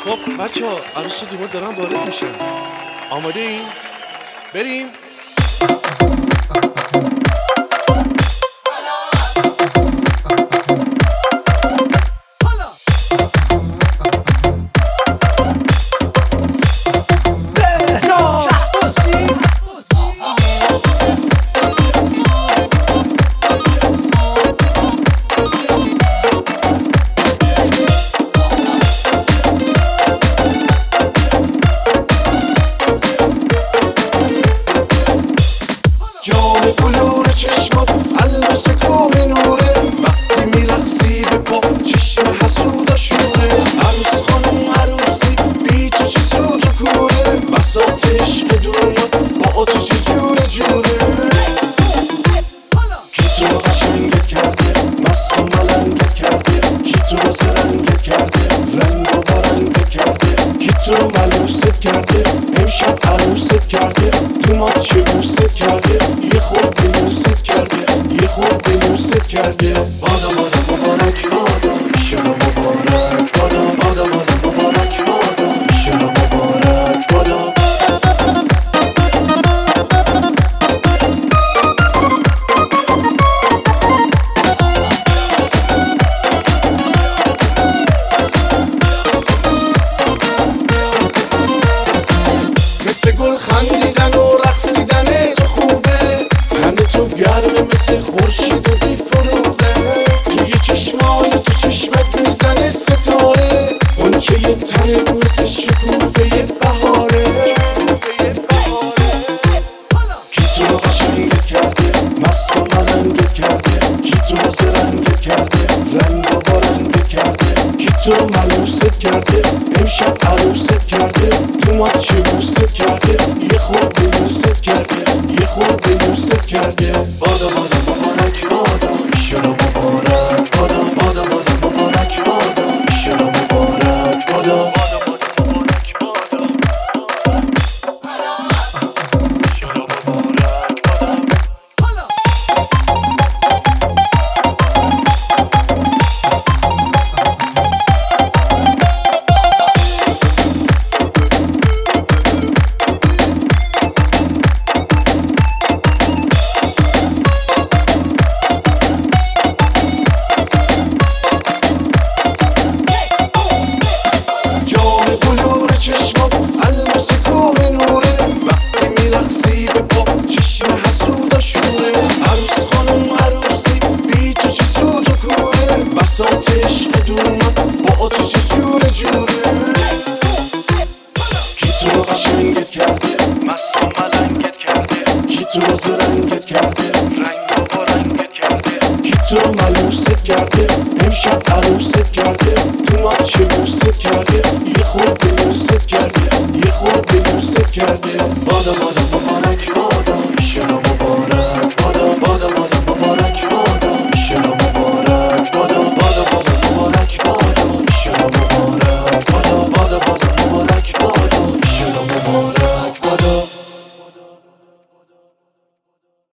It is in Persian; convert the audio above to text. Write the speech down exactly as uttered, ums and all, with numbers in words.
خب بچه ها عروس و دیوار دارن وارد میشن. آماده این؟ بریم. جام بلور چشمات الماس کوه نوره، وقتی میرقصی به پا چشم حسودا شوره. عروس خانم عروسی بی تو چه سود و کوره، بساط عشق دومات با آتش جوره جوره. کی تو رو قشنگت کرده، مست و ملنگت کرده، کی تو رو زرنگت کرده، رنگ و بارنگت کرده، کی تو رو ملوست کرده، امشب عروست کرده، دومات چه بوست کرده، یه خورده نوست کرده، یه خورده نوست کرده. بادا بادا مبارک بادا، ایشالا مبارک بادا. بادا بادا مبارک بادا، ایشالا مبارک بادا. مثل گل خندیدن و رقصیدن تو خوبه، تن تو گرمه مثل خورشید و بی فروغه. توی چشمای تو چشمت میزنه ستاره، غنچه ی تنت مثل شکوفه بهاره. کی تو رو قشنگت کرده، مست و ملنگت کرده، کی تو رو زرنگت کرده، رنگ و بارنگت کرده، کی تو رو ملوست کرده، امشب عروست کرده، دومات چه بوست کرده، یه خورده نوست کرده، یه خورده نوست کرده. بادا بادا مبارک بادا، ایشالا مبارک بادا. بادا بادا مبارک بادا، ایشالا مبارک بادا. چشمات الماس کوه نوره، وقتی میرقصی به پا چشم حسودا شوره. عروس خانم عروسی بی تو چه سود و کوره، بساط عشق دومات با آتش جوره جوره.